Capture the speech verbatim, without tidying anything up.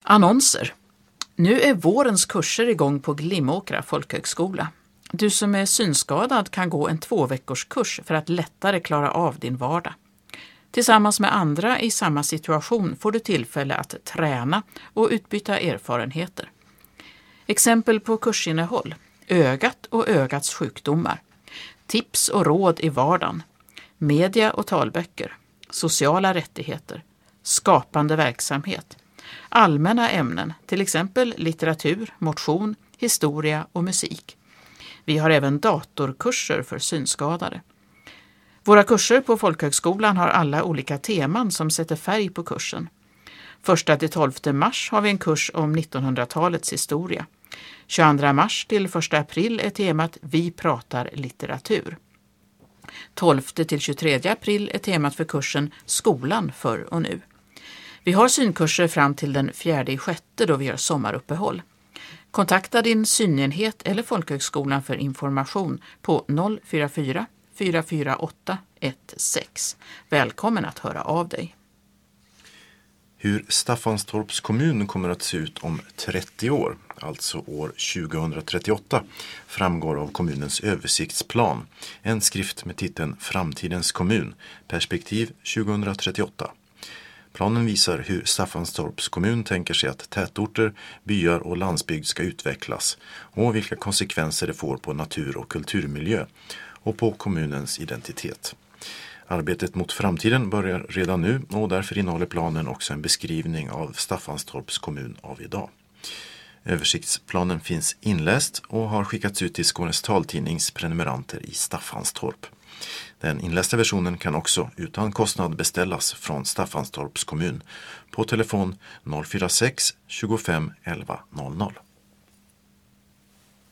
Annonser. Nu är vårens kurser igång på Glimåkra folkhögskola. Du som är synskadad kan gå en två veckors kurs för att lättare klara av din vardag. Tillsammans med andra i samma situation får du tillfälle att träna och utbyta erfarenheter. Exempel på kursinnehåll: ögat och ögats sjukdomar, tips och råd i vardagen, media och talböcker, sociala rättigheter, skapande verksamhet, allmänna ämnen, till exempel litteratur, motion, historia och musik. Vi har även datorkurser för synskadade. Våra kurser på folkhögskolan har alla olika teman som sätter färg på kursen. första till tolfte mars har vi en kurs om nittonhundratalets historia. tjugoandra mars till första april är temat Vi pratar litteratur. tolfte till tjugotredje april är temat för kursen Skolan förr och nu. Vi har synkurser fram till den fjärde i sjätte då vi gör sommaruppehåll. Kontakta din synenhet eller folkhögskolan för information på noll fyra fyra fyra fyra åtta ett sex. Välkommen att höra av dig. Hur Staffanstorps kommun kommer att se ut om trettio år, alltså år tjugohundratrettioåtta, framgår av kommunens översiktsplan. En skrift med titeln Framtidens kommun, perspektiv tjugohundratrettioåtta. Planen visar hur Staffanstorps kommun tänker sig att tätorter, byar och landsbygd ska utvecklas och vilka konsekvenser det får på natur- och kulturmiljö och på kommunens identitet. Arbetet mot framtiden börjar redan nu och därför innehåller planen också en beskrivning av Staffanstorps kommun av idag. Översiktsplanen finns inläst och har skickats ut till Skånes taltidnings prenumeranter i Staffanstorp. Den inlästa versionen kan också utan kostnad beställas från Staffanstorps kommun på telefon noll fyra sex tjugofem elva noll noll.